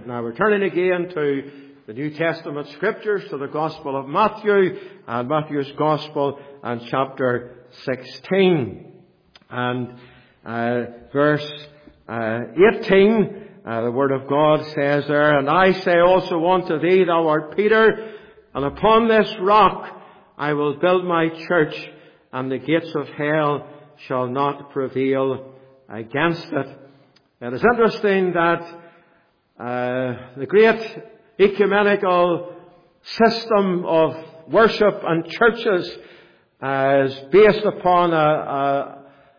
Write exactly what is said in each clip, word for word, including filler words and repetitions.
Now we're turning again to the New Testament Scriptures, to the Gospel of Matthew, and Matthew's Gospel, and chapter sixteen. And uh, verse uh, eighteen, uh, the Word of God says there, "And I say also unto thee, thou art Peter, and upon this rock I will build my church, and the gates of hell shall not prevail against it." It is interesting that uh, the great ecumenical system of worship and churches uh, is based upon a, a,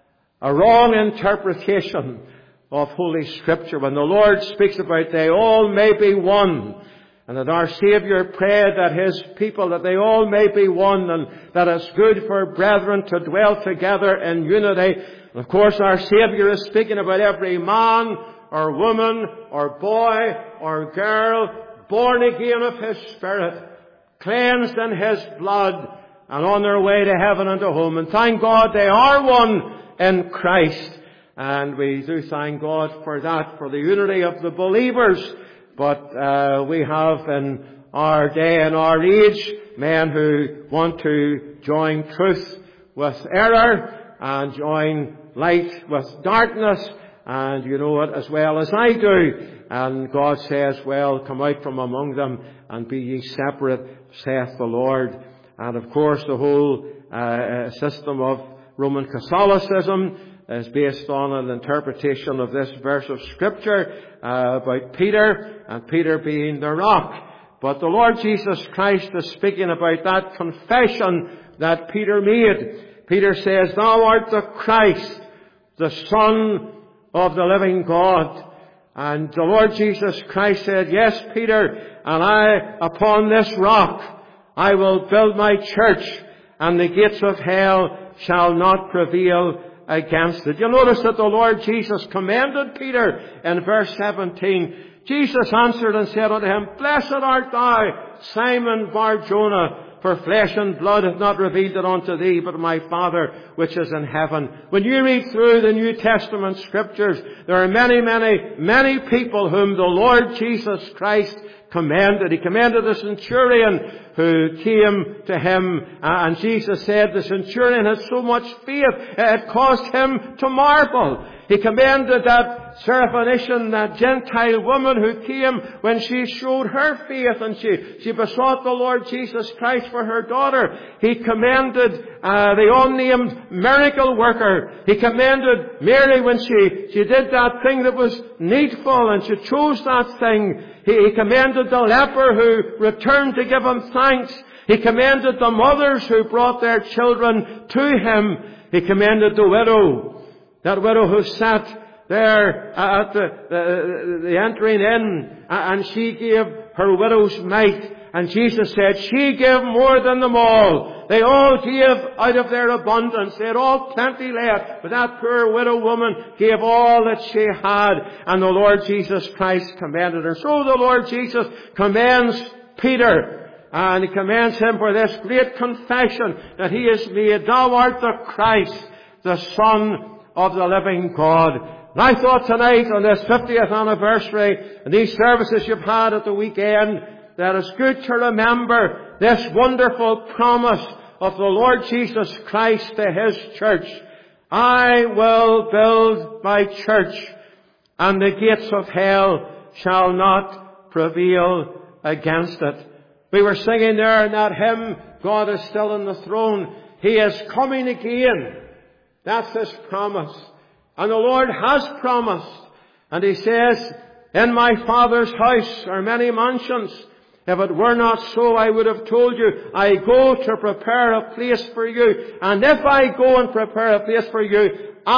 a wrong interpretation of Holy Scripture. When the Lord speaks about they all may be one, and that our Saviour prayed that His people, that they all may be one, and that it's good for brethren to dwell together in unity. And of course, our Saviour is speaking about every man or woman or boy or girl born again of His Spirit, cleansed in His blood, and on their way to heaven and to home. And thank God they are one in Christ. And we do thank God for that, for the unity of the believers. But uh, we have in our day and our age men who want to join truth with error and join light with darkness. And you know it as well as I do. And God says, well, come out from among them and be ye separate, saith the Lord. And of course the whole uh, system of Roman Catholicism is based on an interpretation of this verse of Scripture uh, about Peter, and Peter being the rock. But the Lord Jesus Christ is speaking about that confession that Peter made. Peter says, "Thou art the Christ, the Son of the living God." And the Lord Jesus Christ said, "Yes, Peter, and I upon this rock I will build my church, and the gates of hell shall not prevail against it." You'll notice that the Lord Jesus commended Peter in verse seventeen. Jesus answered and said unto him, "Blessed art thou, Simon Bar-Jonah, for flesh and blood hath not revealed it unto thee, but my Father which is in heaven." When you read through the New Testament Scriptures, there are many, many, many people whom the Lord Jesus Christ commended. He commended the centurion who came to him, and Jesus said the centurion had so much faith it caused him to marvel. He commended that Syrophoenician, that Gentile woman who came when she showed her faith and she, she besought the Lord Jesus Christ for her daughter. He commended uh, the unnamed miracle worker. He commended Mary when she, she did that thing that was needful and she chose that thing. He, he commended the leper who returned to give him thanks. He commended the mothers who brought their children to him. He commended the widow. That widow who sat there at the, the, the entering in, and she gave her widow's mite. And Jesus said, she gave more than them all. They all gave out of their abundance. They had all plenty left. But that poor widow woman gave all that she had. And the Lord Jesus Christ commended her. So the Lord Jesus commends Peter. And He commends him for this great confession that he has made. "Thou art the Christ, the Son of the living God." And I thought tonight on this fiftieth anniversary and these services you've had at the weekend that it's good to remember this wonderful promise of the Lord Jesus Christ to His church. "I will build my church, and the gates of hell shall not prevail against it." We were singing there in that hymn, "God is still on the throne. He is coming again." That's His promise. And the Lord has promised. And He says, "In my Father's house are many mansions. If it were not so, I would have told you, I go to prepare a place for you. And if I go and prepare a place for you,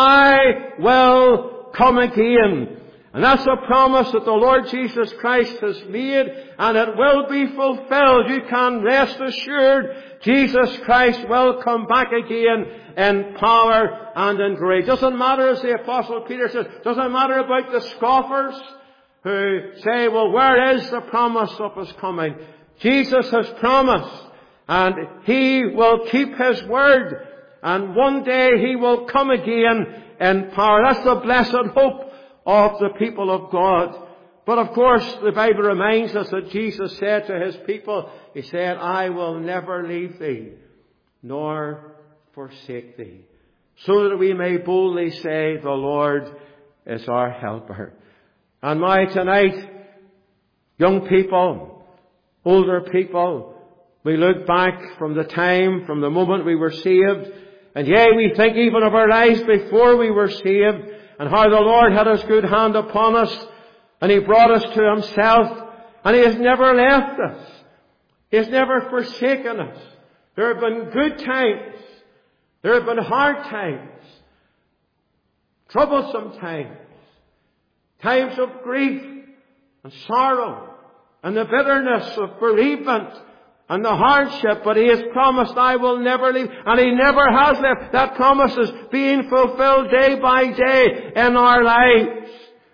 I will come again." And that's a promise that the Lord Jesus Christ has made, and it will be fulfilled. You can rest assured Jesus Christ will come back again in power and in glory. Doesn't matter, as the Apostle Peter says, doesn't matter about the scoffers who say, well, where is the promise of His coming? Jesus has promised, and He will keep His word, and one day He will come again in power. That's the blessed hope of the people of God. But of course, the Bible reminds us that Jesus said to his people, he said, I will never leave thee, nor forsake thee. So that we may boldly say, the Lord is our helper. And now tonight, young people, older people, we look back from the time, from the moment we were saved, and yea, we think even of our lives before we were saved, and how the Lord had his good hand upon us, and he brought us to himself, and he has never left us. He has never forsaken us. There have been good times. There have been hard times. Troublesome times. Times of grief and sorrow and the bitterness of bereavement and the hardship. But he has promised, I will never leave. And he never has left. That promise is being fulfilled day by day in our lives.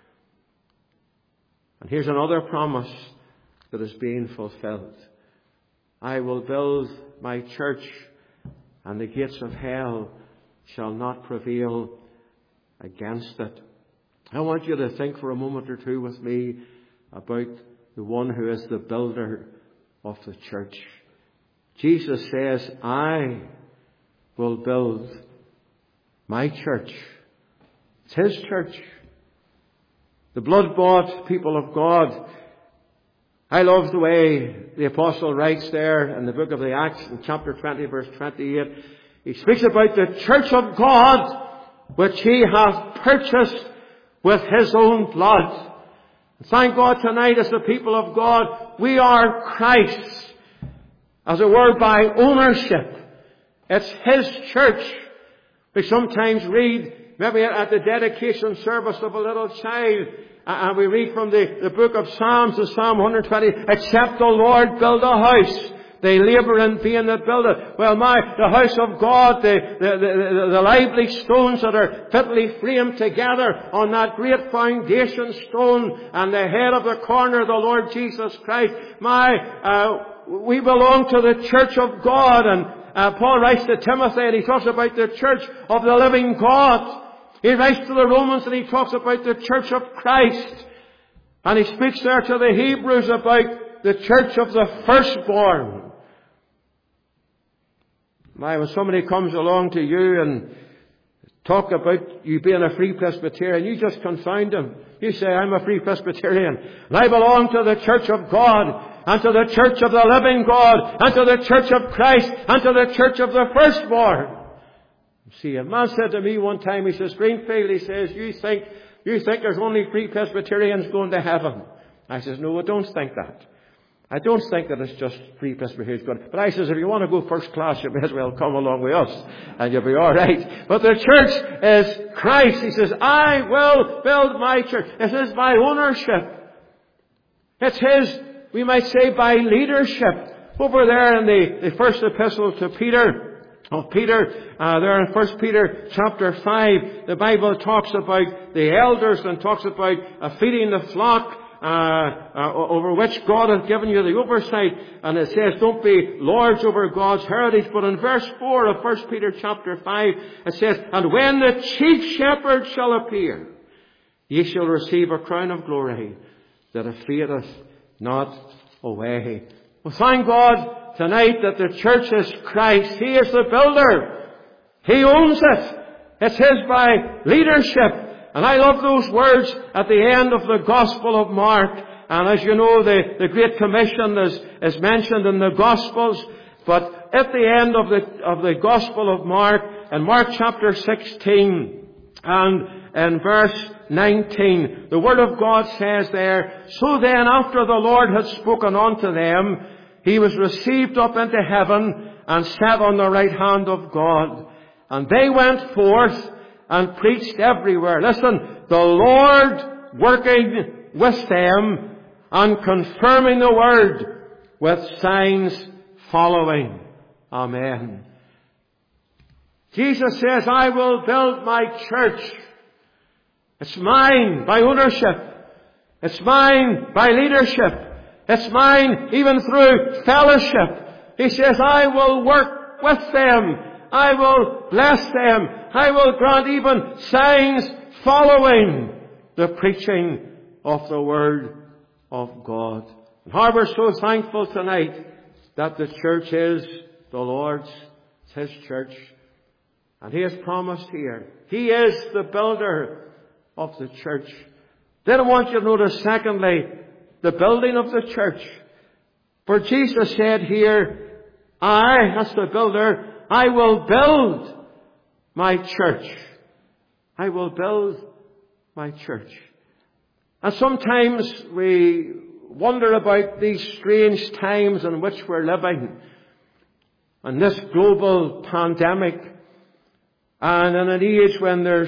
And here's another promise that is being fulfilled. I will build my church, and the gates of hell shall not prevail against it. I want you to think for a moment or two with me about the one who is the builder of the church. Jesus says, I will build my church. It's his church. The blood-bought people of God. I love the way the apostle writes there in the book of the Acts in chapter twenty verse twenty-eight. He speaks about the church of God which he hath purchased with his own blood. And thank God tonight as the people of God, we are Christ's, as it were, by ownership. It's his church. We sometimes read, maybe at the dedication service of a little child, and we read from the, the book of Psalms, the Psalm one twenty, except the Lord build a house, they labour in vain that build it. Well, my, the house of God, the, the, the, the lively stones that are fitly framed together on that great foundation stone, and the head of the corner, the Lord Jesus Christ. My, uh, we belong to the church of God, and uh, Paul writes to Timothy, and he talks about the church of the living God. He writes to the Romans and he talks about the church of Christ. And he speaks there to the Hebrews about the church of the firstborn. My, when somebody comes along to you and talk about you being a Free Presbyterian, you just confound them. You say, I'm a Free Presbyterian, and I belong to the church of God, and to the church of the living God, and to the church of Christ, and to the church of the firstborn. See, a man said to me one time, he says, Greenfield, he says, you think, you think there's only Free Presbyterians going to heaven? I says, no, I don't think that. I don't think that it's just Free Presbyterians going. But I says, if you want to go first class, you may as well come along with us, and you'll be all right. But the church is Christ. He says, I will build my church. It is by ownership. It's his, we might say, by leadership. Over there in the, the first epistle to Peter, of Peter, uh, there in First Peter chapter five, the Bible talks about the elders and talks about uh, feeding the flock, uh, uh, over which God has given you the oversight. And it says, don't be lords over God's heritage. But in verse four of First Peter chapter five, it says, and when the chief shepherd shall appear, ye shall receive a crown of glory that fadeth not away. Well, thank God tonight that the church is Christ. He is the builder. He owns it. It's his by leadership. And I love those words at the end of the Gospel of Mark. And as you know, the, the Great Commission is, is mentioned in the Gospels. But at the end of the, of the Gospel of Mark, in Mark chapter sixteen and in verse nineteen, the Word of God says there, so then after the Lord had spoken unto them, he was received up into heaven and sat on the right hand of God. And they went forth and preached everywhere. Listen, the Lord working with them and confirming the word with signs following. Amen. Jesus says, I will build my church. It's mine by ownership. It's mine by leadership. It's mine even through fellowship. He says, I will work with them. I will bless them. I will grant even signs following the preaching of the word of God. And how we're so thankful tonight that the church is the Lord's. It's His church. And He has promised here, He is the builder of the church. Then I want you to notice, secondly, the building of the church. For Jesus said here, I, as the builder, I will build my church. I will build my church. And sometimes we wonder about these strange times in which we're living. And this global pandemic. And in an age when there's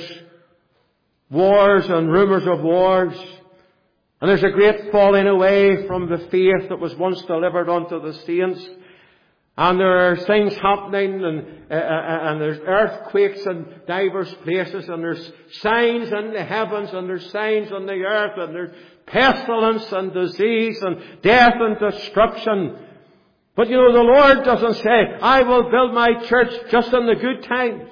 wars and rumours of wars. And there's a great falling away from the faith that was once delivered unto the saints. And there are things happening, and, uh, and there's earthquakes in diverse places, and there's signs in the heavens, and there's signs on the earth, and there's pestilence and disease and death and destruction. But you know, the Lord doesn't say, I will build my church just in the good times.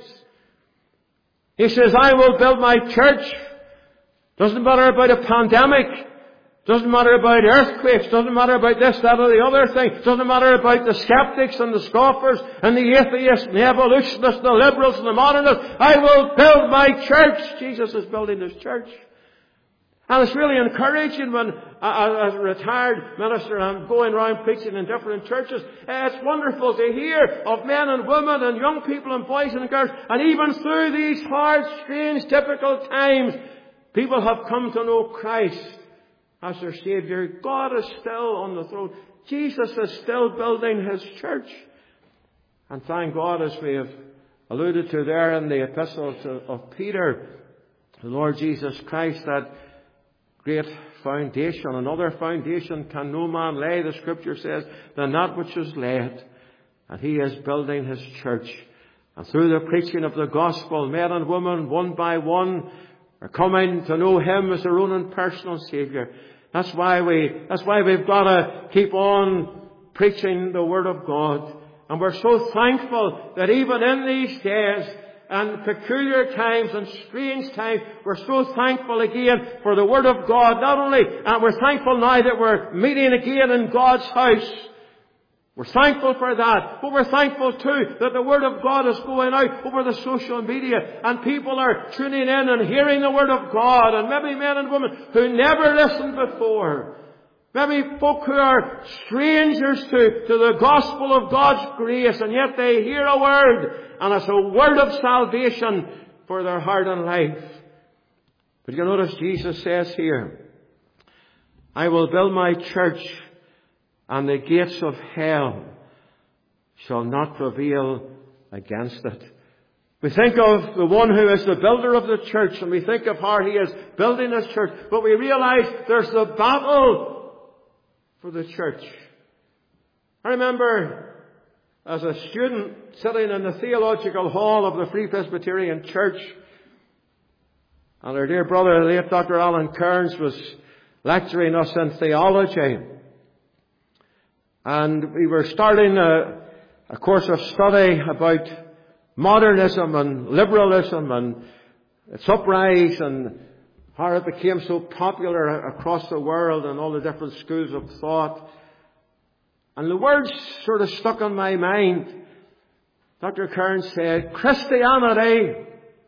He says, I will build my church. Doesn't matter about a pandemic. Doesn't matter about earthquakes. Doesn't matter about this, that, or the other thing. Doesn't matter about the skeptics and the scoffers and the atheists and the evolutionists and the liberals and the modernists. I will build my church. Jesus is building His church. And it's really encouraging when, as a retired minister, I'm going around preaching in different churches. It's wonderful to hear of men and women and young people and boys and girls. And even through these hard, strange, difficult times, people have come to know Christ as their Saviour. God is still on the throne. Jesus is still building His church. And thank God, as we have alluded to there in the epistle to, of Peter, the Lord Jesus Christ, that great foundation. Another foundation can no man lay, the Scripture says, than that which is laid. And He is building His church. And through the preaching of the gospel, men and women, one by one, are coming to know Him as their own and personal Saviour. That's why we, that's why we've got to keep on preaching the Word of God. And we're so thankful that even in these days and peculiar times and strange times, we're so thankful again for the Word of God. Not only, and we're thankful now that we're meeting again in God's house. We're thankful for that. But we're thankful too that the Word of God is going out over the social media, and people are tuning in and hearing the Word of God, and maybe men and women who never listened before. Maybe folk who are strangers to, to the gospel of God's grace, and yet they hear a word, and it's a word of salvation for their heart and life. But you notice Jesus says here, I will build my church, and the gates of hell shall not prevail against it. We think of the one who is the builder of the church, and we think of how He is building His church, but we realize there's the battle for the church. I remember as a student sitting in the theological hall of the Free Presbyterian Church, and our dear brother, the late Doctor Alan Kearns, was lecturing us in theology. And we were starting a, a course of study about modernism and liberalism and its uprise and how it became so popular across the world and all the different schools of thought. And the words sort of stuck in my mind. Doctor Kearns said, Christianity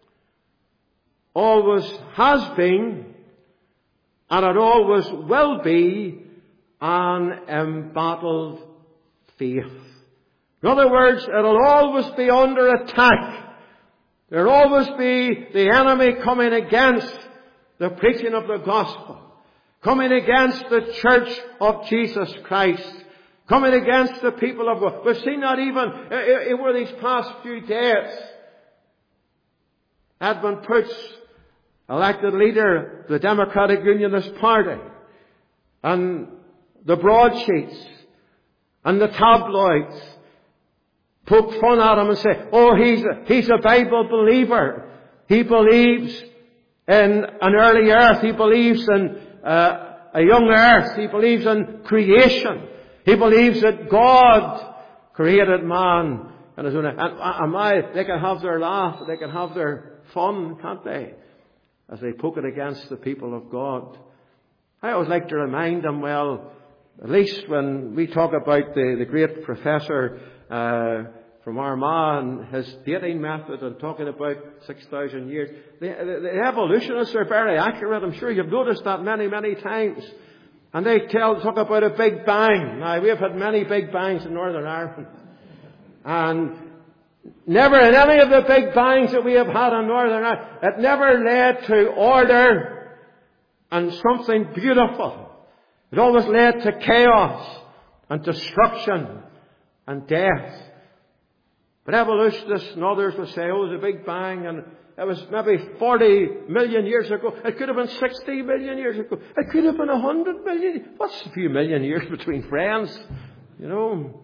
always has been, and it always will be, an embattled faith. In other words, it'll always be under attack. There'll always be the enemy coming against the preaching of the gospel, coming against the church of Jesus Christ, coming against the people of God. We've seen that even over these past few days. Edmund Poots, elected leader of the Democratic Unionist Party, and the broadsheets and the tabloids poke fun at him and say, oh, he's a, he's a Bible believer. He believes in an early earth. He believes in uh, a young earth. He believes in creation. He believes that God created man. And, and, and I, they can have their laugh, they can have their fun, can't they? As they poke it against the people of God. I always like to remind them, well, at least when we talk about the, the great professor uh, from Armagh and his dating method and talking about six thousand years, the, the, the evolutionists are very accurate. I'm sure you've noticed that many, many times. And they tell, talk about a big bang. Now, we've had many big bangs in Northern Ireland. And never in any of the big bangs that we have had in Northern Ireland, it never led to order and something beautiful. It always led to chaos and destruction and death. But evolutionists and others will say, oh, it was a big bang and it was maybe forty million years ago. It could have been sixty million years ago. It could have been one hundred million. What's a few million years between friends? You know.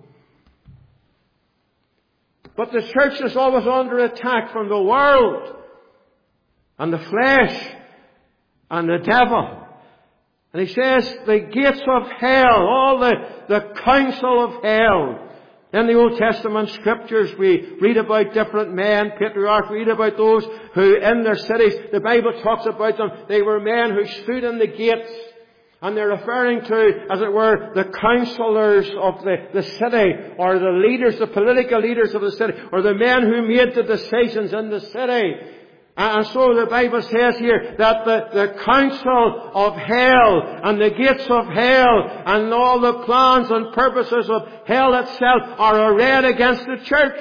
But the church is always under attack from the world and the flesh and the devil. And he says the gates of hell, all the, the counsel of hell. In the Old Testament scriptures we read about different men, patriarchs, we read about those who in their cities, the Bible talks about them, they were men who stood in the gates. And they're referring to, as it were, the counselors of the, the city, or the leaders, the political leaders of the city, or the men who made the decisions in the city. And so the Bible says here that the, the counsel of hell and the gates of hell and all the plans and purposes of hell itself are arrayed against the church.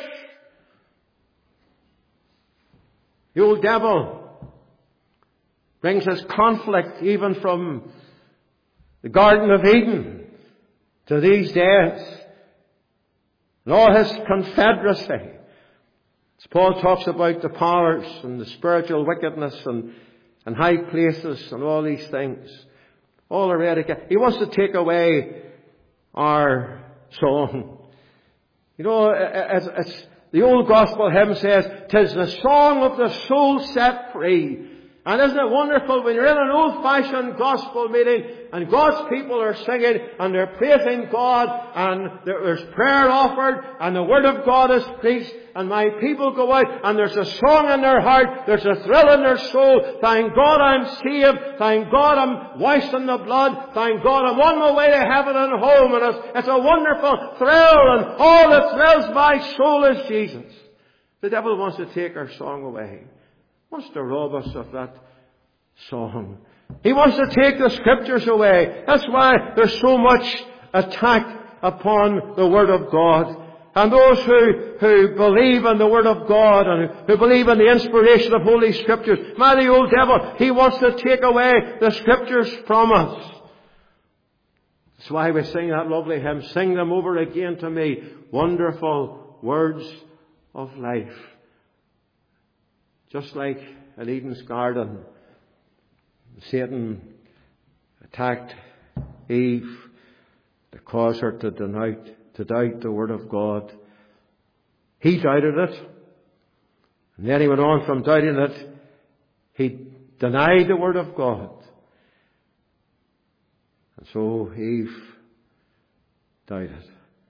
The old devil brings us conflict even from the Garden of Eden to these days. And all his confederacy. As Paul talks about the powers and the spiritual wickedness and, and high places and all these things. All eradicated. He wants to take away our song. You know, as, as the old gospel hymn says, "'Tis the song of the soul set free." And isn't it wonderful when you're in an old-fashioned gospel meeting and God's people are singing and they're praising God and there's prayer offered and the Word of God is preached and my people go out and there's a song in their heart, there's a thrill in their soul. Thank God I'm saved. Thank God I'm washed in the blood. Thank God I'm on my way to heaven and home. And it's, it's a wonderful thrill and all that thrills my soul is Jesus. The devil wants to take our song away. Wants to rob us of that song. He wants to take the scriptures away. That's why there's so much attack upon the Word of God. And those who, who believe in the Word of God and who believe in the inspiration of Holy Scriptures, my, the old devil, he wants to take away the scriptures from us. That's why we sing that lovely hymn, "Sing them over again to me, wonderful words of life." Just like in Eden's garden, Satan attacked Eve to cause her to deny, to doubt the Word of God. He doubted it. And then he went on from doubting it. He denied the Word of God. And so Eve doubted.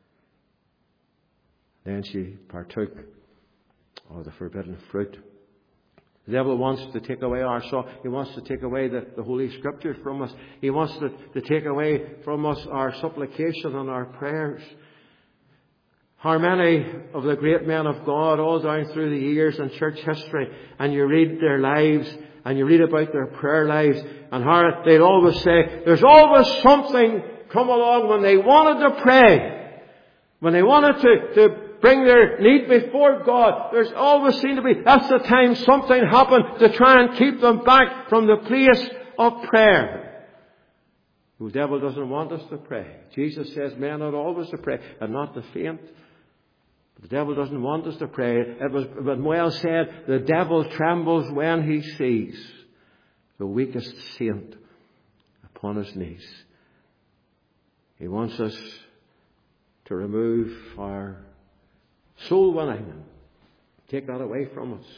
Then she partook of the forbidden fruit. The devil wants to take away our soul. He wants to take away the, the Holy Scriptures from us. He wants to, to take away from us our supplication and our prayers. How many of the great men of God all down through the years in church history, and you read their lives and you read about their prayer lives, and how they'd always say, there's always something come along when they wanted to pray, when they wanted to, to bring their need before God. There's always seemed to be, that's the time something happened to try and keep them back from the place of prayer. The devil doesn't want us to pray. Jesus says men ought always to pray and not to faint. But the devil doesn't want us to pray. It was been well said, the devil trembles when he sees the weakest saint upon his knees. He wants us to remove our soul winning. Take that away from us.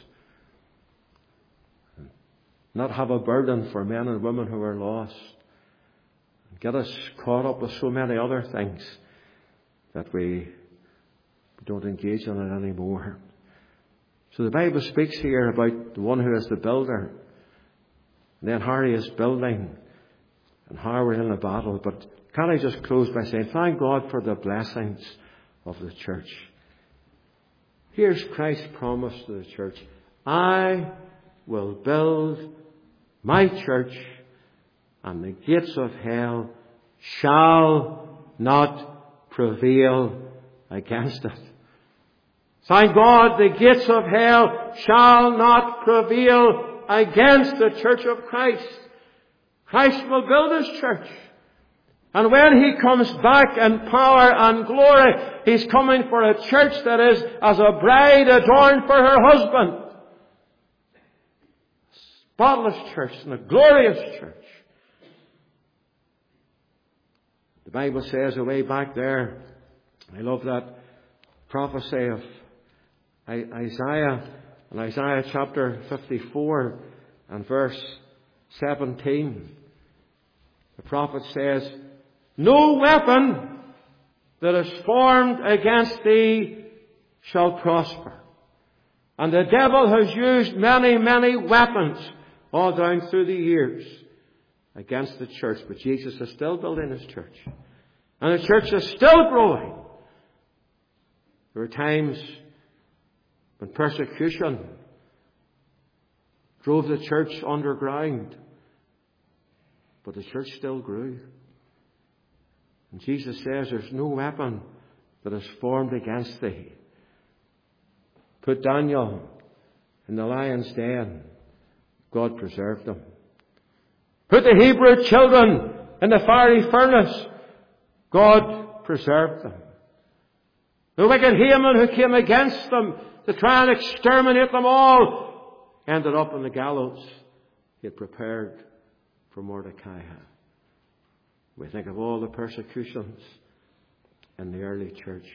Not have a burden for men and women who are lost. Get us caught up with so many other things that we don't engage in it anymore. So the Bible speaks here about the one who is the builder. And then how he is building and how we're in a battle. But can I just close by saying, thank God for the blessings of the church. Here's Christ's promise to the church. I will build my church, and the gates of hell shall not prevail against it. Thank God, the gates of hell shall not prevail against the church of Christ. Christ will build His church. And when He comes back in power and glory, He's coming for a church that is as a bride adorned for her husband. A spotless church and a glorious church. The Bible says away back there, I love that prophecy of Isaiah, in Isaiah chapter fifty-four and verse seventeen. The prophet says, no weapon that is formed against thee shall prosper. And the devil has used many, many weapons all down through the years against the church. But Jesus is still building His church. And the church is still growing. There were times when persecution drove the church underground. But the church still grew. And Jesus says there's no weapon that is formed against thee. Put Daniel in the lion's den. God preserved them. Put the Hebrew children in the fiery furnace. God preserved them. The wicked Haman who came against them to try and exterminate them all ended up on the gallows He had prepared for Mordecai. We think of all the persecutions in the early church.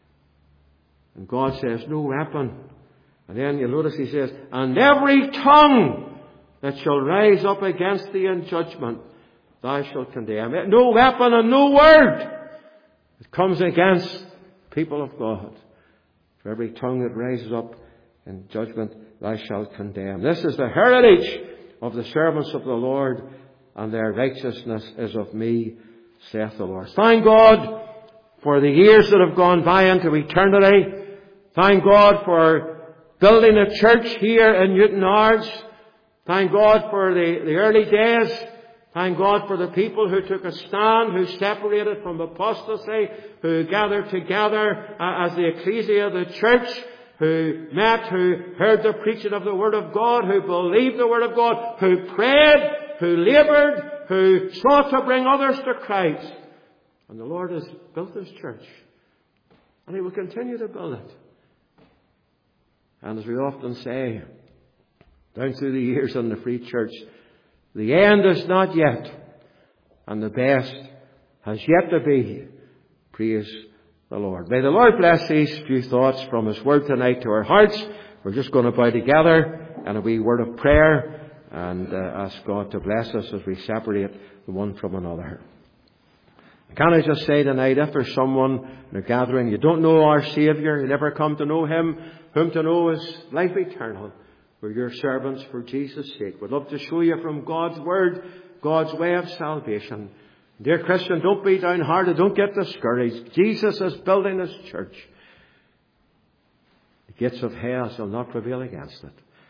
And God says, no weapon. And then you'll notice He says, and every tongue that shall rise up against thee in judgment, thou shalt condemn. No weapon and no word that comes against people of God. For every tongue that rises up in judgment, thou shalt condemn. This is the heritage of the servants of the Lord, and their righteousness is of me, saith the Lord. Thank God for the years that have gone by into eternity. Thank God for building a church here in Newtownards. Thank God for the, the early days. Thank God for the people who took a stand, who separated from apostasy, who gathered together uh, as the ecclesia of the church, who met, who heard the preaching of the Word of God, who believed the Word of God, who prayed, who laboured, who sought to bring others to Christ. And the Lord has built His church. And He will continue to build it. And as we often say, down through the years in the Free Church, the end is not yet, and the best has yet to be. Praise the Lord. May the Lord bless these few thoughts from His Word tonight to our hearts. We're just going to bow together in a wee word of prayer and uh, ask God to bless us as we separate the one from another. Can I just say tonight, if there's someone in a gathering, you don't know our Saviour, you never come to know Him, whom to know is life eternal. We're your servants for Jesus' sake. We'd love to show you from God's Word, God's way of salvation. Dear Christian, don't be downhearted. Don't get discouraged. Jesus is building His church. The gates of hell shall not prevail against it.